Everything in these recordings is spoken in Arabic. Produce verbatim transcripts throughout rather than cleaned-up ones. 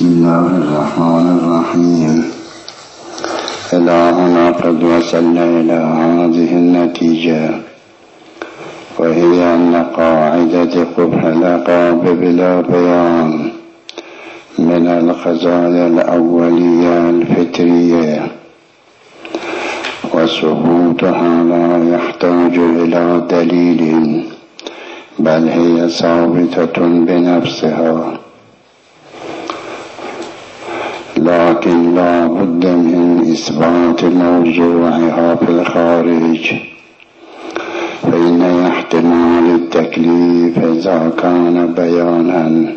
بسم الله الرحمن الرحيم. إلهنا قد وصلنا إلى هذه النتيجة، وهي أن قاعدة قبح العقاب بلا بيان من القضايا الأولية الفطرية، وثبوتها لا يحتاج إلى دليل، بل هي ثابتة بنفسها، لكن لا بد من إثبات موضوعها في الخارج. فإن احتمال التكليف إذا كان بيانا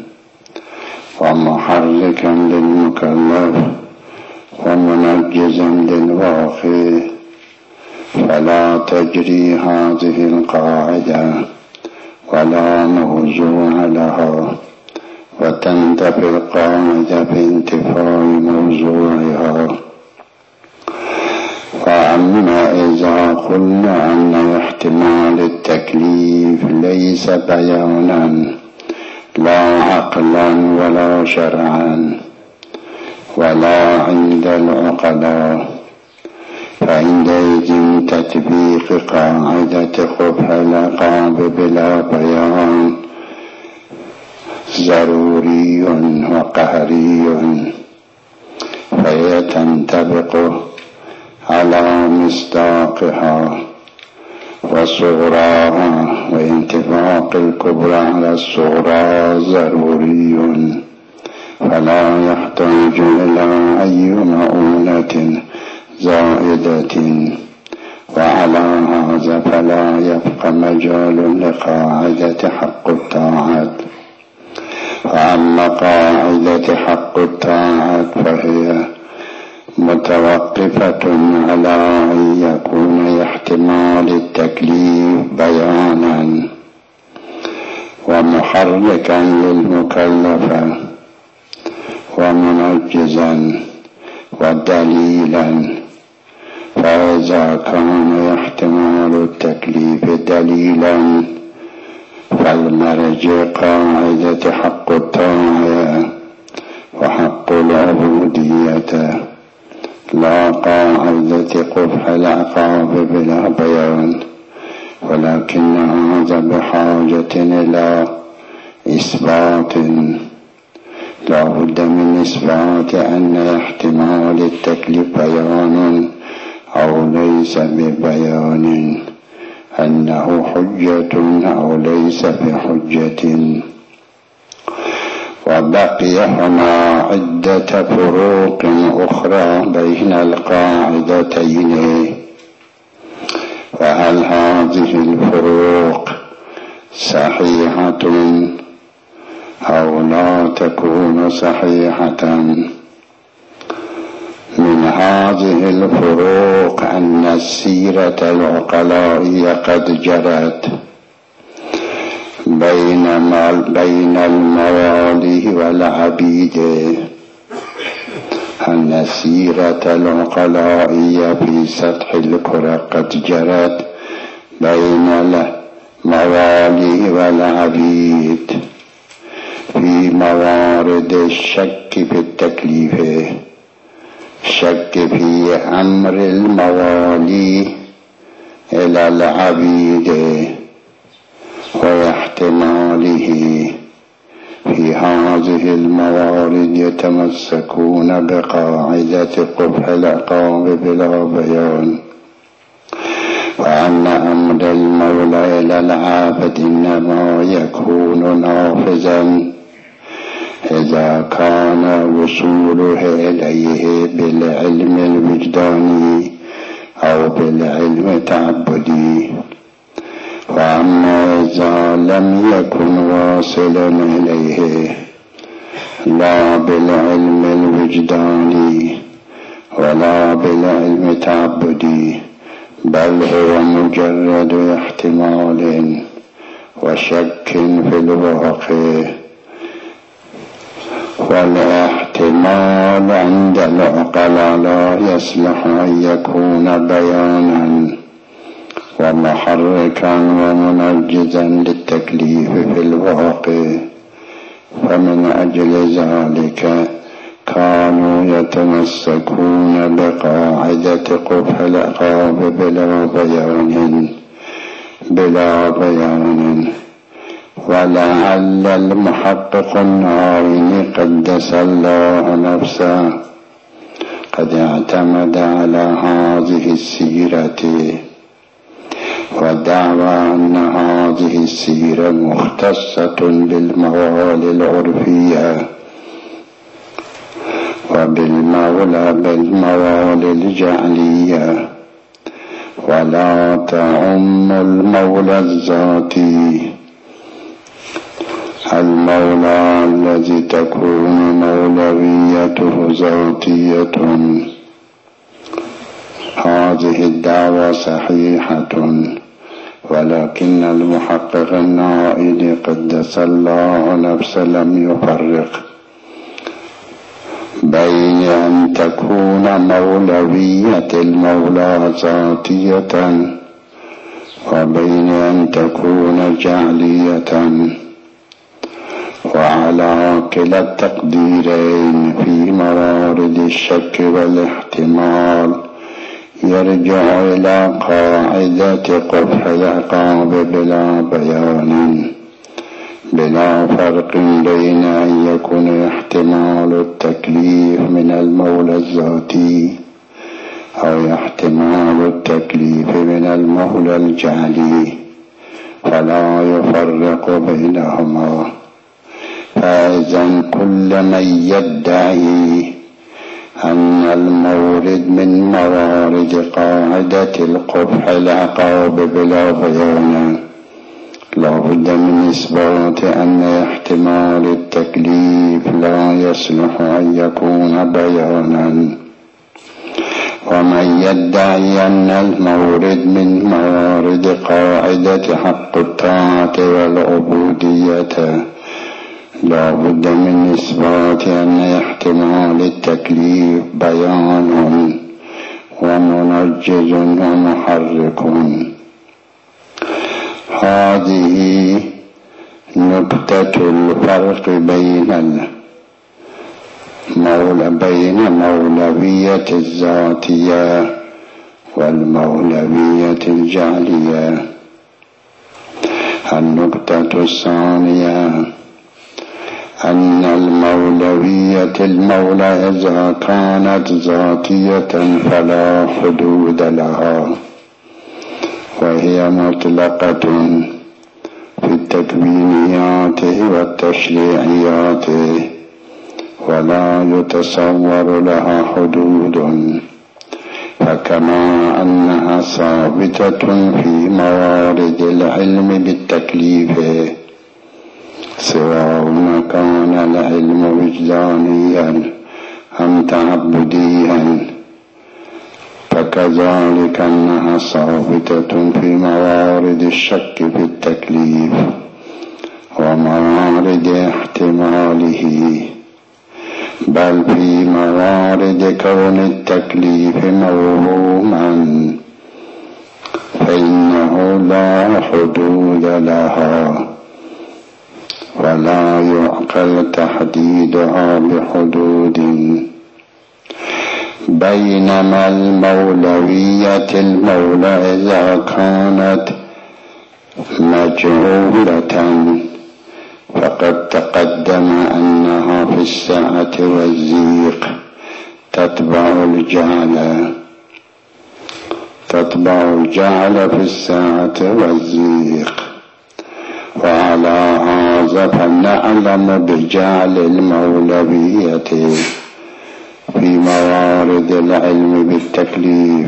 ومحركا للمكلف ومنجزا للواقع، فلا تجري هذه القاعدة ولا موضوع لها، وتنتفي القاعدة بانتفاء موضوعها. وأما إذا قلنا أن احتمال التكليف ليس بيانا لا عقلا ولا شرعا ولا عند العقلاء، فعندئذ تطبيق قاعدة قبح العقاب بلا بيان ضروري وقهري، فهي تنطبق على مصداقها وصغراها، وانطباق الكبرى على الصغرى ضروري، فلا يحتاج إلى أي مؤونة زائدة. وعلى هذا فلا يبقى مجال لقاعدة حق الطاعات. فأما قاعدة حق الطاعات فهي متوقفة على أن يكون احتمال التكليف بيانا ومحركا للمكلف ومنجزا ودليلا. فإذا كان احتمال التكليف دليلا فالمرجع قاعدة حق الطاعة وحق العبودية، لا قاعدة قبح العقاب بلا بيان. ولكن هذا بحاجة إلى إثبات، لا بد من إثبات أن احتمال التكليف بيان أو ليس ببيان، أنه حجة أو ليس بحجة. وبقي هنا عدة فروق أخرى بين القاعدتين، وهل هذه الفروق صحيحة أو لا تكون صحيحة؟ من هذه الفروق أن السيرة العقلائية قد جرت بين بين الموالي والعبيد، أن السيرة العقلائية في سطح الكرة قد جرت بين الموالي والعبيد في موارد الشك في التكليف، شك في أمر الموالي إلى العبيد واحتماله. في هذه الموارد يتمسكون بقاعدة قبح العقاب بلا بيان، وأن أمر المولى إلى العابد إنما يكون نافذا إذا كان وصوله إليه بالعلم الوجداني أو بالعلم التعبدي. وأما إذا لم يكن واصلا إليه لا بالعلم الوجداني ولا بالعلم التعبدي، بل هو مجرد احتمال وشك في الواقع، والاحتمال عند العقلاء لا يصلح أن يكون بيانا ومحركا ومنجزا للتكليف في الواقع. فمن أجل ذلك يتمسكون بقاعدة قبح العقاب بلا بيان بلا بيان ولعل المحقق الناظم قدس الله نفسه قد اعتمد على هذه السيرة ودعوى أن هذه السيرة مختصة بالموالي العرفية وبالمولى بالموالي الجعلية ولا تعم المولى الذاتي المولى الذي تكون مولويته ذاتية. هذه الدعوة صحيحة، ولكن المحقق النائل قدس الله نفسه لم يفرق بين أن تكون مولوية المولى ذاتية وبين أن تكون جعلية، وعلى كلا التقديرين في موارد الشك والاحتمال يرجع إلى قاعدة قبح العقاب بلا بيان بلا فرق بين أن يكون احتمال التكليف من المولى الذاتي أو احتمال التكليف من المولى الجعلي، فلا يفرق بينهما. فإذا كل من يدعي أن المورد من موارد قاعدة القبح العقاب بلا بيان لا بد من إثبات أن احتمال التكليف لا يصلح أن يكون بيانا، ومن يدعي أن المورد من موارد قاعدة حق الطاعة والعبودية لا بد من إثبات أن احتمال التكليف بيان ومنجز ومحرك. هذه نكتة الفرق بين المولى بين مولوية الذاتية والمولوية الجعلية. النكتة الثانية أن المولوية المولى إذا كانت ذاتية فلا حدود لها، وهي مطلقة في التكوينيات والتشريعيات ولا يتصور لها حدود، فكما أنها ثابتة في موارد العلم بالتكليف سواء كان العلم وجدانيا أم تعبديا، فكذلك أنها ثابتة في موارد الشك في التكليف وموارد احتماله، بل في موارد كون التكليف موهوما فإنه لا حدود لها ولا يعقل تحديدها بحدود. بينما المولوية المولى إذا كانت مجهولة فقد تقدم أنها في السعة والزيق تتبع الجعل تتبع الجعل في السعة والزيق، وعلى هذا فنعلم بجعل المولوية في موارد العلم بالتكليف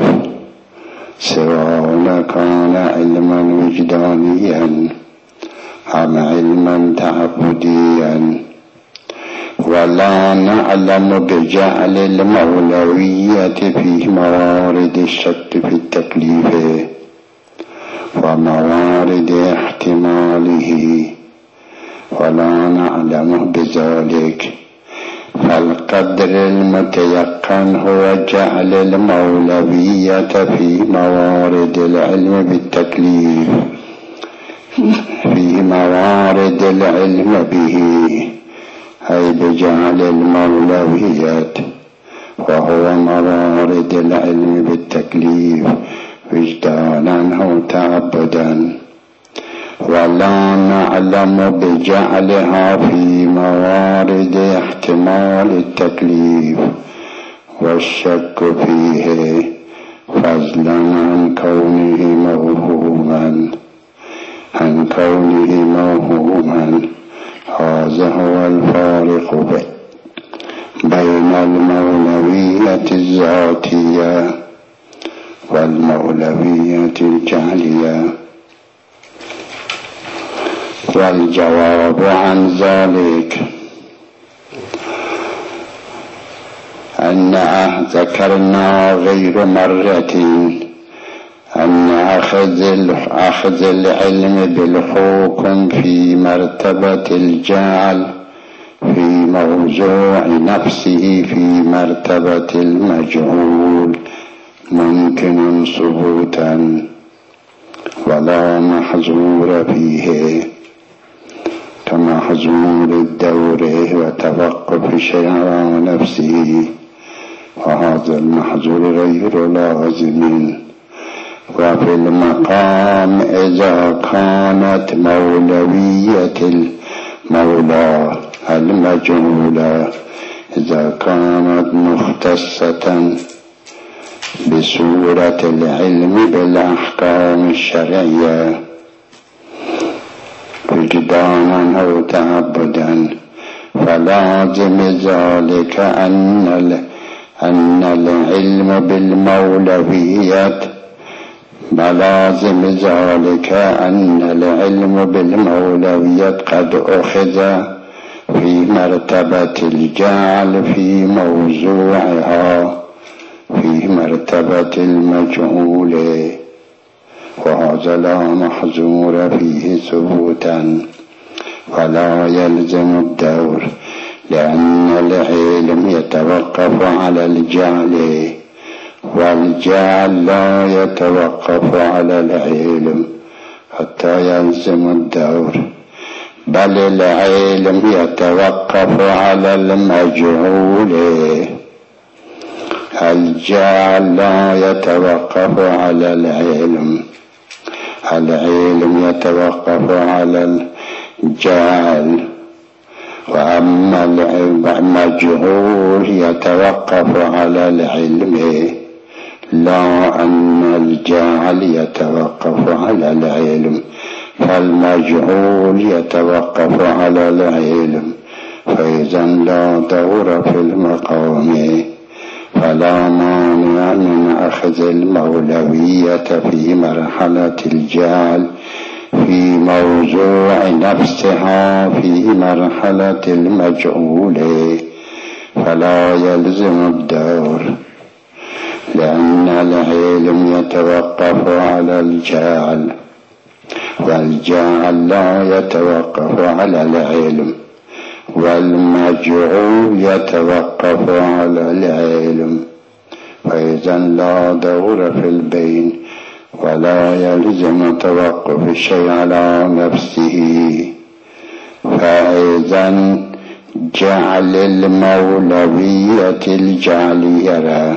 سواء كان علما وجدانيا أم علما تعبديا، ولا نعلم بجعل المولوية في موارد الشك في التكليف وموارد احتماله، ولا نعلم بذلك. فالقدر المتيقن هو جعل المولوية في موارد العلم بالتكليف في موارد العلم به، أي بجعل المولوية وهو موارد العلم بالتكليف وجدانا أو تعبدا، ولا نعلم بجعلها في موارد احتمال التكليف والشك فيه، فضلا عن كونه موهوما عن كونه موهوما. هذا هو الفارق بين المولوية الذاتية والمولوية الجعلية. والجواب عن ذلك أن ذكرنا غير مرة أن أخذ العلم بالحكم في مرتبة الجعل في موضوع نفسه في مرتبة المجهول ممكن ثبوتا ولا محظور فيه، كمحظور الدور وتوقف شيء على نفسه، وهذا المحظور غير لازم. وفي المقام إذا كانت مولوية المولى المجهولة إذا كانت مختصة بصورة العلم بالأحكام الشرعية وجدانا أو تعبدا، فلازم ذلك أن أن العلم بالمولويات فلازم ذلك أن العلم بالمولويات قد أخذ في مرتبة الجعل في موضوعها في مرتبة المجهول، وهذا لا محظور فيه ثبوتا ولا يلزم الدور، لأن العلم يتوقف على الجعل والجعل لا يتوقف على العلم حتى يلزم الدور، بل العلم يتوقف على المجهول، الجعل لا يتوقف على العلم، العلم يتوقف على الجعل، وأما المجهول يتوقف على العلم، لا أن الجعل يتوقف على العلم، فالمجهول يتوقف على العلم، فإذا لا دور في المقام، فلا مانع من أخذ المولوية في مرحلة الجعل في موضوع نفسها في مرحلة المجهول، فلا يلزم الدور، لأن العلم يتوقف على الجعل والجعل لا يتوقف على العلم، والمجهول يتوقف على العلم، فإذا لا دور في البين ولا يلزم توقف الشيء على نفسه. فإذا جعل المولوية الجعلية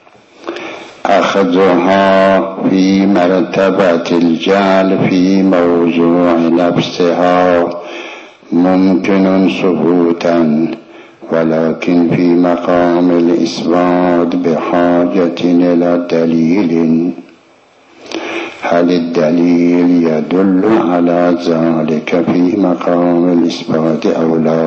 أخذها في مرتبة الجعل في موضوع نفسها ممكن ثبوتا، ولكن في مقام الإثبات بحاجة إلى دليل. هل الدليل يدل على ذلك في مقام الإثبات أو لا؟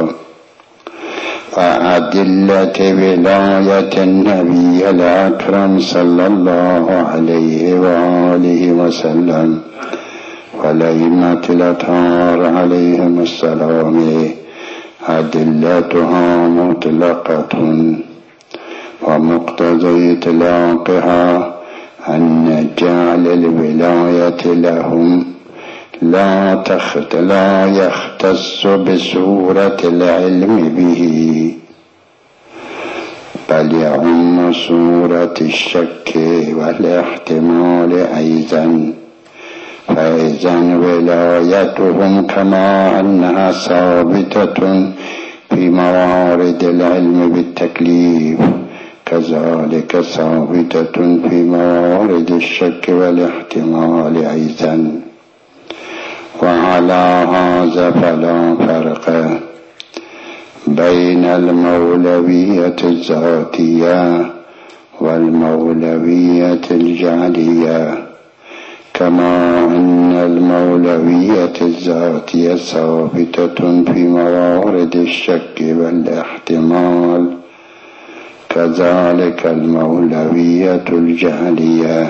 وأدلة ولاية النبي الأكرم صلى الله عليه وآله وسلم والأئمة الأطهار عليهم السلام أدلتها مطلقة، ومقتضى إطلاقها أن جعل الولاية لهم لا تخت لا يختص بصورة العلم به، بل يعم صورة الشك والاحتمال أيضا، فإذا ولايتهم كما أنها ثابتة في موارد العلم بالتكليف كذلك ثابتة في موارد الشك والاحتمال أيضا. وعلى هذا فلا فرق بين المولوية الذاتية والمولوية الجعلية، كما أن المولوية الذاتية ثابتة في موارد الشك والاحتمال، كذلك المولوية الجعلية.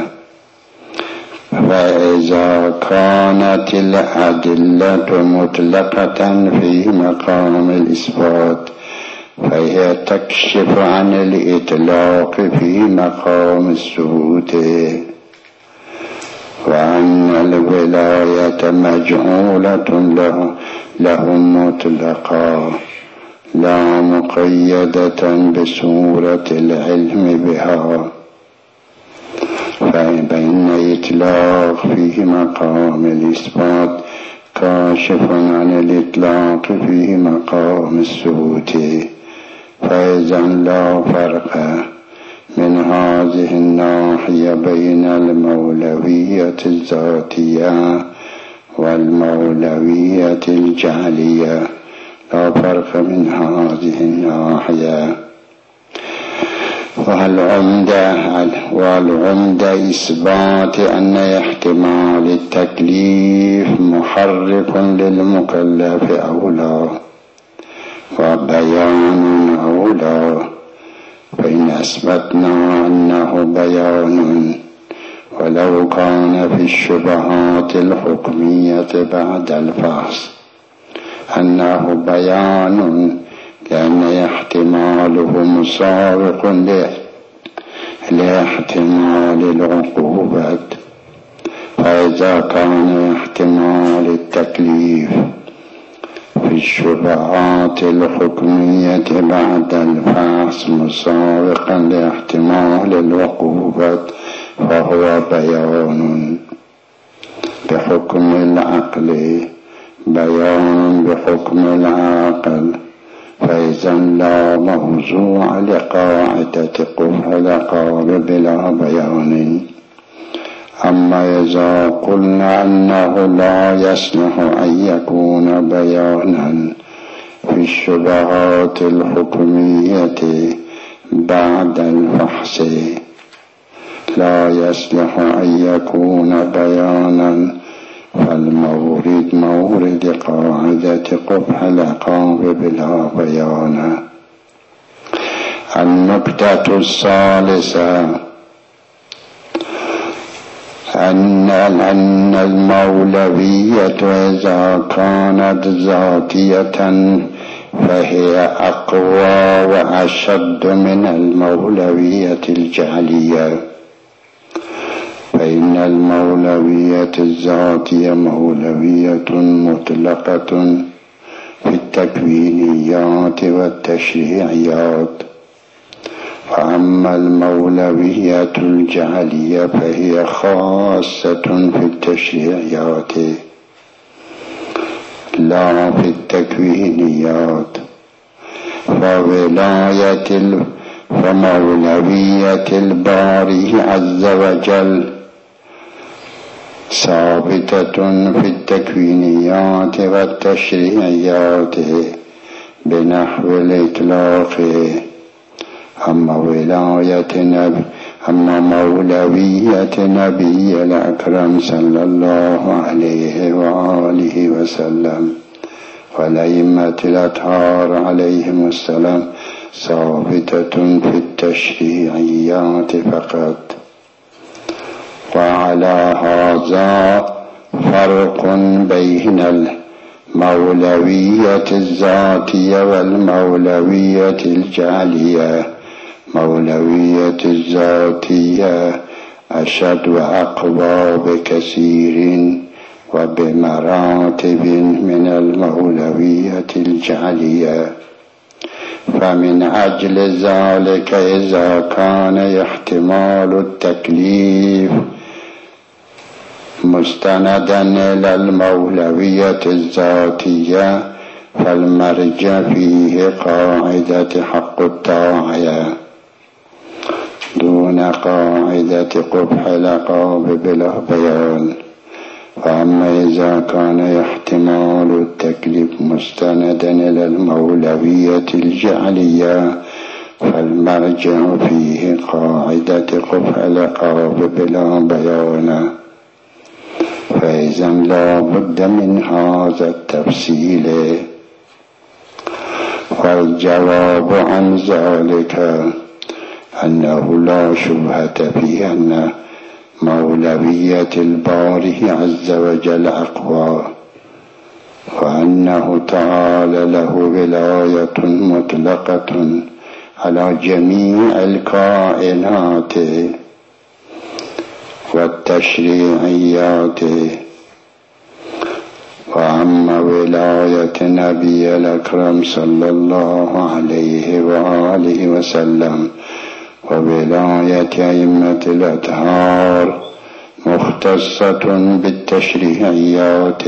فإذا كانت الأدلة مطلقة في مقام الإثبات فهي تكشف عن الإطلاق في مقام الثبوت، وأن الولاية مجعولة لهم مطلقا لا مقيدة بصورة العلم بها، فبين إطلاق في مقام الإثبات كاشف عن الإطلاق في مقام الثبوت. فإذا لا فرق من هذه الناحية بين المولوية الذاتية والمولوية الجعلية، لا فرق من هذه الناحية. والعمدة والعمدة إثبات أن احتمال التكليف محرك للمكلف أولى وبيان أولى. فإن أثبتنا أنه بيان ولو كان في الشبهات الحكمية بعد الفحص أنه بيان لأن احتماله مسابق لاحتمال العقوبة، فإذا كان احتمال التكليف في الشبهات الحكمية بعد الفحص مسابقا لاحتمال العقوبة فهو بيان بحكم العقل، بيان بحكم العقل. فإذا لا موضوع لقاعدة قبح العقاب بلا بيان. أما إذا قلنا أنه لا يصلح أن يكون بيانا في الشبهات الحكمية بعد الفحص، لا يصلح أن يكون بيانا، فالمورد مورد قاعدة قبح العقاب بلا بيان. النكتة الثالثة أن أن المولوية إذا كانت ذاتية فهي أقوى وأشد من المولوية الجعلية. فإن المولوية الذاتية مولوية مطلقة في التكوينيات والتشريعيات، وأما المولوية الجعلية فهي خاصة في التشريعيات لا في التكوينيات. فولاية فمولوية الباري عز وجل ثابتة في التكوينيات والتشريعيات بنحو الإطلاق. أما ولاية نبي أما مولوية نبي الأكرم صلى الله عليه وآله وسلم والأئمة الأطهار عليهم السلام ثابتة في التشريعيات فقط. وعلى هذا فرق بين المولوية الذاتية والمولوية الجعلية. مولوية الذاتية أشد وأقوى بكثير وبمراتب من المولوية الجعلية. فمن أجل ذلك إذا كان احتمال التكليف مستندا إلى المولوية الذاتية فالمرجع فيه قاعدة حق الطاعة. قاعدة قبح الألقاب بلا بيان. فأما إذا كان احتمال التكليف مستندا إلى المولوية الجعلية فالمرجع فيه قاعدة قبح الألقاب بلا بيان، فإذا لا بد من هذا التفصيل. والجواب عن ذلك أنه لا شبهة في أن مولوية الباري عز وجل أقوى، وأنه تعالى له ولاية مطلقة على جميع الكائنات والتشريعيات. وأما ولاية نبي الأكرم صلى الله عليه وآله وسلم وولاية أئمة الأطهار مختصة بالتشريعيات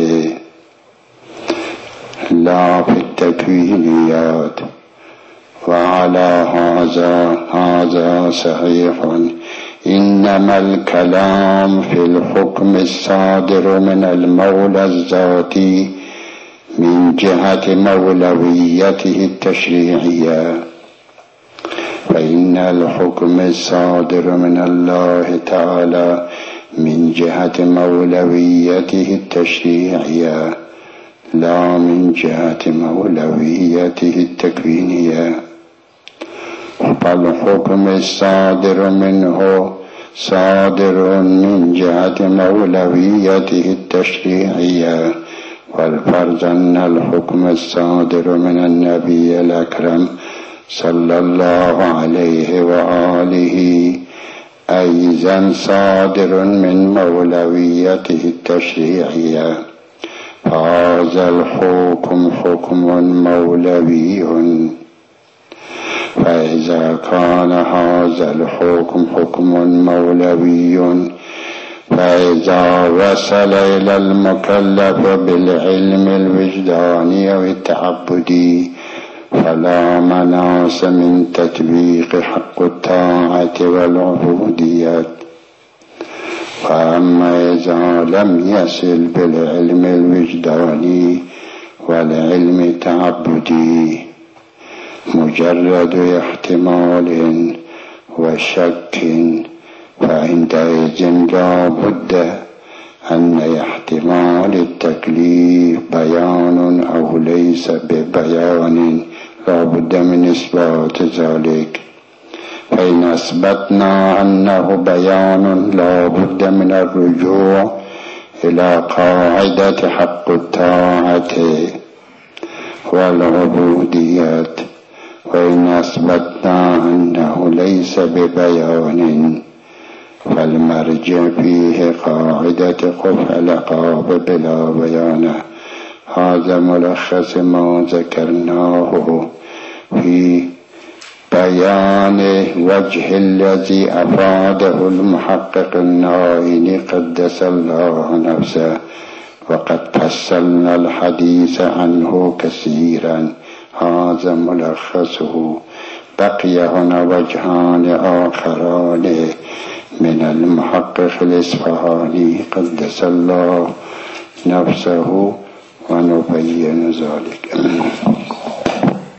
لا في التكوينيات. وعلى هذا هذا صحيح، إنما الكلام في الحكم الصادر من المولى الذاتي من جهة مولويته التشريعية، فإن الحكم الصادر من الله تعالى من جهة مولويته التشريعية لا من جهة مولويته التكوينية. فالحكم الصادر منه صادر من جهة مولويته التشريعية، والفرض أن الحكم الصادر من النبي الأكرم صلى الله عليه وآله أيضا صادر من مولويته التشريعية، فهذا الحكم حكم مولوي. فإذا كان هذا الحكم حكم مولوي، فإذا وصل إلى المكلف بالعلم الوجداني والتعبدي فلا مناص من تطبيق حق الطاعة والعبودية. فأما إذا لم يصل بالعلم الوجداني والعلم التعبدي مجرد احتمال وشك، فعندئذ لا بد أن احتمال التكليف بيان أو ليس ببيان لا بد من إثبات ذلك. فإن أثبتنا أنه بيان لا بد من الرجوع إلى قاعدة حق الطاعة والعبودية، وإن أثبتنا أنه ليس ببيان فالمرجع فيه قاعدة قبح الألقاب بلا بيان. هذا ملخص ما ذكرناه في بيان وجه الذي أفاده المحقق النائي قدس الله نفسه، وقد فصلنا الحديث عنه كثيرا. هذا ملخصه. بقي هنا وجهان آخران من المحقق الإصفهاني قدس الله نفسه ونبين ذلك.